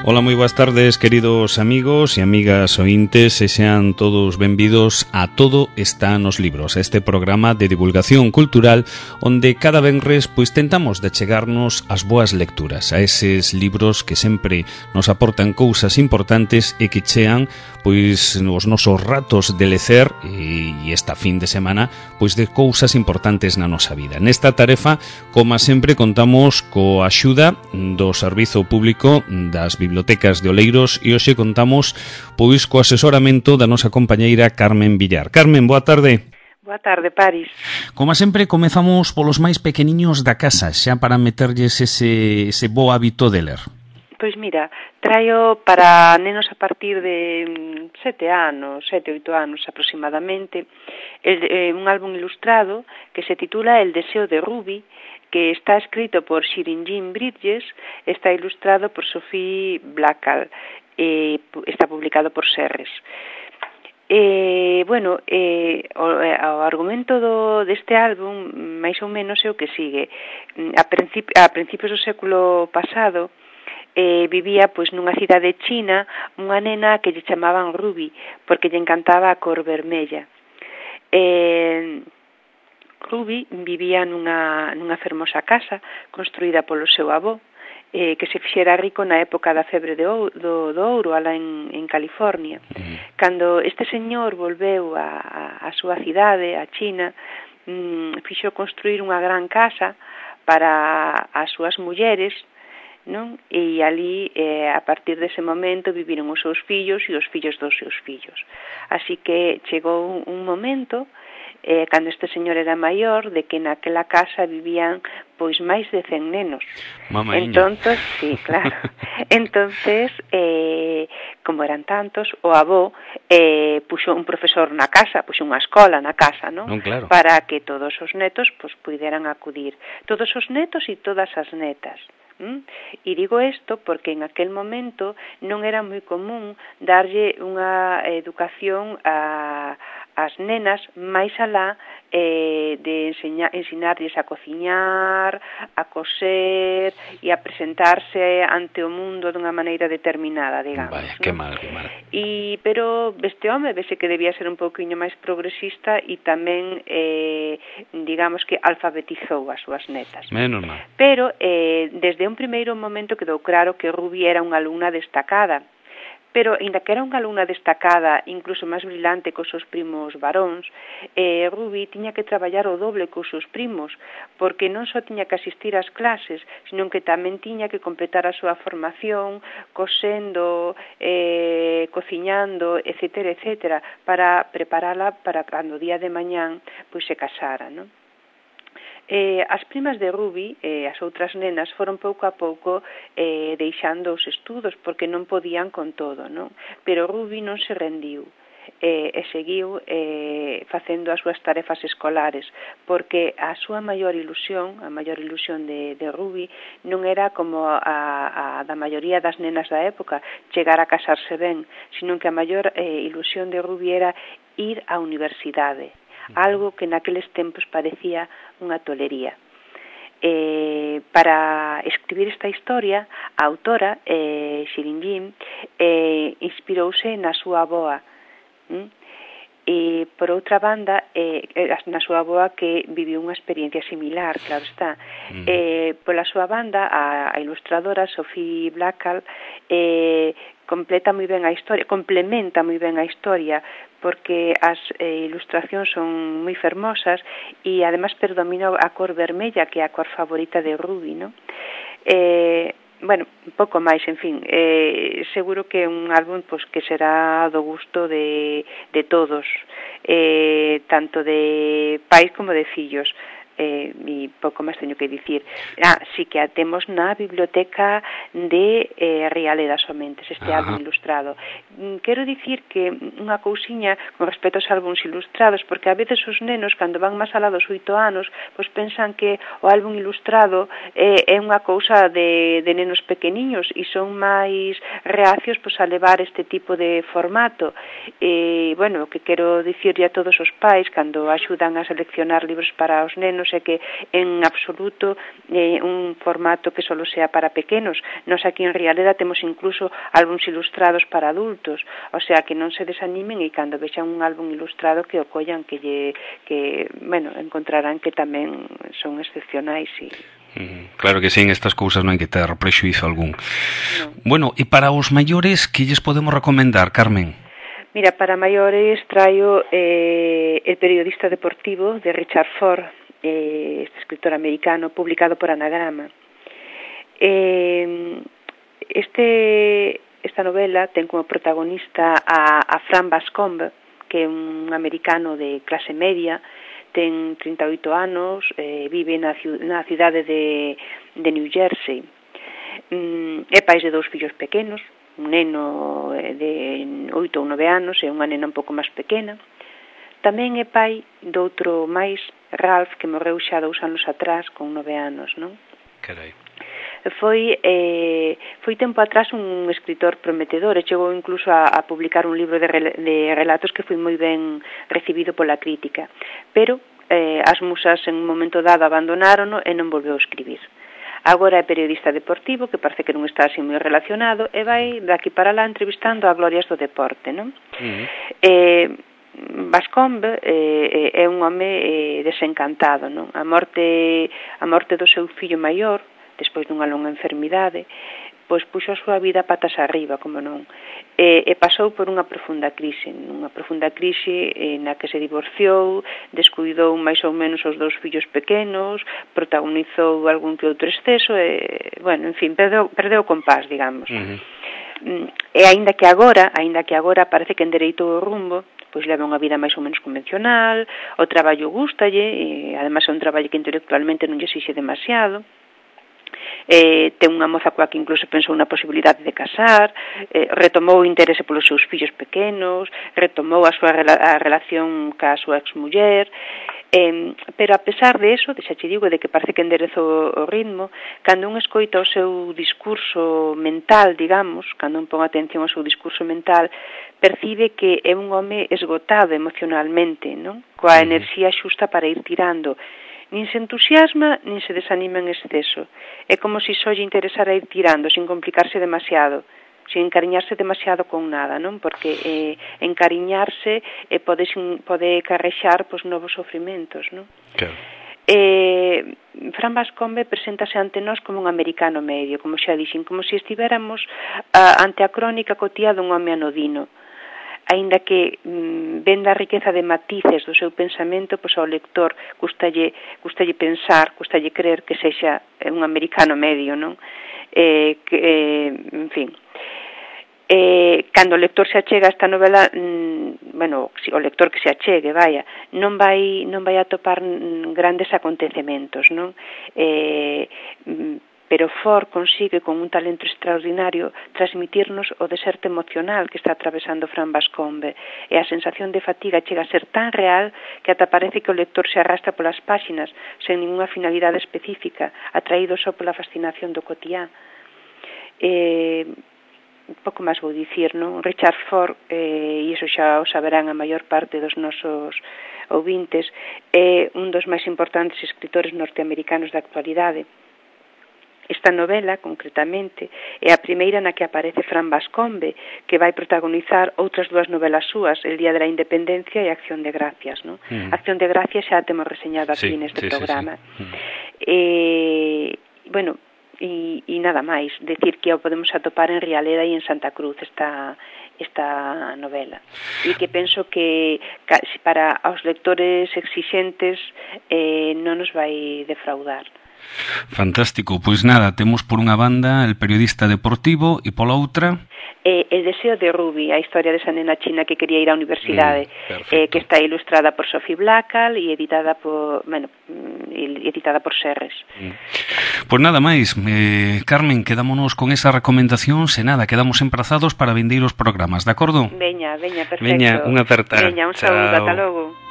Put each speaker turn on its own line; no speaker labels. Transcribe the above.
Ola, moi boas tardes, queridos amigos e amigas ointes, e sean todos benvidos a Todo está nos libros, este programa de divulgación cultural onde cada venres pois tentamos de chegarnos ás boas lecturas, a eses libros que sempre nos aportan cousas importantes e que chean pois os nosos ratos de lecer e esta fin de semana pois de cousas importantes na nosa vida. Nesta tarefa, como sempre, contamos coa axuda do Servizo Público das Bibliotecas de Oleiros e hoxe contamos pois co asesoramento da nosa compañeira Carmen Villar. Carmen, boa tarde.
Boa tarde, Paris.
Como sempre, comezamos polos máis pequeniños da casa, xa para meterlles ese bo hábito de ler.
Pois mira, traio para nenos a partir de 7 anos, 7, 8 anos aproximadamente, un álbum ilustrado que se titula El deseo de Ruby, que está escrito por Shirin Jean Bridges, está ilustrado por Sophie Blackall, está publicado por Serres. O argumento deste álbum, máis ou menos, é o que sigue. A principios do século pasado, vivía pois nunha cidade china unha nena que lle chamaban Ruby porque lle encantaba a cor vermella. Ruby vivía nunha fermosa casa construída polo seu avó, que se fixera rico na época da febre do ouro alá en California. Cando este señor volveu a súa cidade, a China, fixo construir unha gran casa para as súas mulleres, non? E ali, a partir dese momento, viviron os seus fillos e os fillos dos seus fillos. Así que chegou un momento, cando este señor era maior, de que naquela casa vivían pois máis de 100 nenos.
Mamaíña.
Entonces, sí, claro. Entonces, como eran tantos, o avó puxo un profesor na casa, puxo unha escola na casa, non?
Claro.
Para que todos os netos pois puderan acudir. Todos os netos e todas as netas. E digo isto porque en aquel momento non era moi común darlle unha educación ás nenas máis alá de ensinarlles a cociñar, a coser e a presentarse ante o mundo dunha maneira determinada, digamos.
Vaya, que mal.
Pero este home vese que debía ser un pouquiño máis progresista e tamén, digamos que alfabetizou as súas netas.
Menos mal.
Pero desde un primeiro momento quedou claro que Ruby era unha alumna destacada. Pero, ainda que era unha alumna destacada, incluso máis brilante cos seus primos varóns, Ruby tiña que traballar o doble cos seus primos, porque non só tiña que asistir ás clases, sino que tamén tiña que completar a súa formación, cosendo, cociñando, etcétera, para preparala para cando o día de mañán pois se casara, non? As primas de Ruby, as outras nenas, foron pouco a pouco deixando os estudos porque non podían con todo, non? Pero Ruby non se rendiu e seguiu facendo as súas tarefas escolares porque a súa maior ilusión de Ruby non era como a da maioría das nenas da época, chegar a casarse ben, sino que a maior ilusión de Ruby era ir á universidade, algo que naqueles tempos parecía unha tolería. Para escribir esta historia, a autora, Shirin Jean, inspirouse na súa avoa. E, por outra banda, na súa avoa que viviu unha experiencia similar, claro está. Pola súa banda, a ilustradora Sophie Blackall complementa moi ben a historia, porque as ilustracións son moi fermosas e además predomina a cor vermella, que é a cor favorita de Ruby, non? Un pouco máis, en fin, seguro que é un álbum pois, que será do gusto de todos, tanto de pais como de fillos. E pouco máis teño que dicir. Sí que a temos na biblioteca de Rialeda Somentes, este álbum ilustrado. Quero dicir que unha cousiña con respecto aos álbums ilustrados, porque a veces os nenos, cando van máis alá dos 8 anos, pois pensan que o álbum ilustrado é unha cousa de nenos pequeniños e son máis reacios pois, a levar este tipo de formato. O que quero dicirlle a todos os pais, cando axudan a seleccionar libros para os nenos, é que en absoluto un formato que solo sea para pequenos. Nos aquí en Rialeda temos incluso álbums ilustrados para adultos, o sea que non se desanimen e cando vexan un álbum ilustrado que o collan, que encontrarán que tamén son excepcionais e
claro que sí, en estas cousas non hai que ter prexuízo algún. No. Bueno, e para os maiores, que lles podemos recomendar, Carmen?
Mira, para maiores traio El periodista deportivo de Richard Ford, este escritor americano, publicado por Anagrama. Esta novela ten como protagonista a Fran Bascombe, que é un americano de clase media, ten 38 anos, vive na cidade de New Jersey. É pai de 2 fillos pequenos, un neno de 8 ou 9 anos e unha nena un pouco máis pequena. Tamén é pai do outro máis, Ralph, que morreu xa 2 anos atrás con 9 anos, non?
Carai.
Foi tempo atrás un escritor prometedor e chegou incluso a publicar un libro de relatos que foi moi ben recibido pola crítica, pero as musas en un momento dado abandonárono e non volveu a escribir. Agora é periodista deportivo, que parece que non está así moi relacionado, e vai daqui para lá entrevistando a glorias do deporte, non? Bascombe é un home desencantado, non? A morte do seu fillo maior, despois dunha longa enfermidade, pois puxo a súa vida patas arriba, como non, e pasou por unha profunda crise na que se divorciou, descuidou máis ou menos os 2 fillos pequenos, protagonizou algún que outro exceso e, en fin, perdeu o compás, digamos. E aínda que agora parece que endereitou o rumbo, pois leva unha vida máis ou menos convencional, o traballo gústalle, e ademais é un traballo que intelectualmente non lle exixe demasiado. Ten unha moza coa que incluso pensou na posibilidade de casar, retomou o interese polos seus fillos pequenos, retomou a súa relación ca súa exmuller, pero a pesar de eso, xa te digo, de que parece que enderezou o ritmo, cando un escoita o seu discurso mental, digamos, cando un pon atención ao seu discurso mental, percibe que é un home esgotado emocionalmente, non? Coa enerxía xusta para ir tirando. Nin se entusiasma, nin se desanima en exceso. É como se só lle interesara ir tirando, sin complicarse demasiado, sin encariñarse demasiado con nada, non? Porque encariñarse pode carrexar novos sofrimentos, non?
Claro.
Fran Bascombe preséntase ante nós como un americano medio, como xa dixen, como se estiveramos ante a crónica cotía dun home anodino. Aínda que venda a riqueza de matices do seu pensamento, pois ao lector gustalle pensar, gustalle creer que sexa un americano medio, non? En fin, cando o lector se achega a esta novela, o lector que se achegue, non vai atopar grandes acontecementos, non? Pero Ford consigue con un talento extraordinario transmitirnos o deserto emocional que está atravesando Fran Bascombe, e a sensación de fatiga chega a ser tan real que ata parece que o lector se arrastra polas páxinas sen ninguna finalidade específica, atraído só pola fascinación do cotiá. Un pouco máis vou dicir, non? Richard Ford, e iso xa o saberán a maior parte dos nosos ouvintes, é un dos máis importantes escritores norteamericanos da actualidade. Esta novela, concretamente, é a primeira na que aparece Fran Bascombe, que vai protagonizar outras 2 novelas súas, El día de la independencia e Acción de gracias, non? Acción de gracias xa a temos reseñado aquí neste programa. E nada máis, decir que o podemos atopar en Rialeda e en Santa Cruz esta novela, e que penso que para os lectores exixentes non nos vai defraudar.
Fantástico, pois nada, temos por unha banda El periodista deportivo e pola outra
El deseo de Ruby, a historia desa nena china que quería ir á universidade, que está ilustrada por Sophie Blackall e editada por Serres.
Pois nada máis, Carmen, quedámonos con esa recomendación, se nada, quedamos emprazados para vindeiros programas, de acordo?
Veña, perfecto.
Veña, unha aperta.
Veña, un saúdo, ata logo.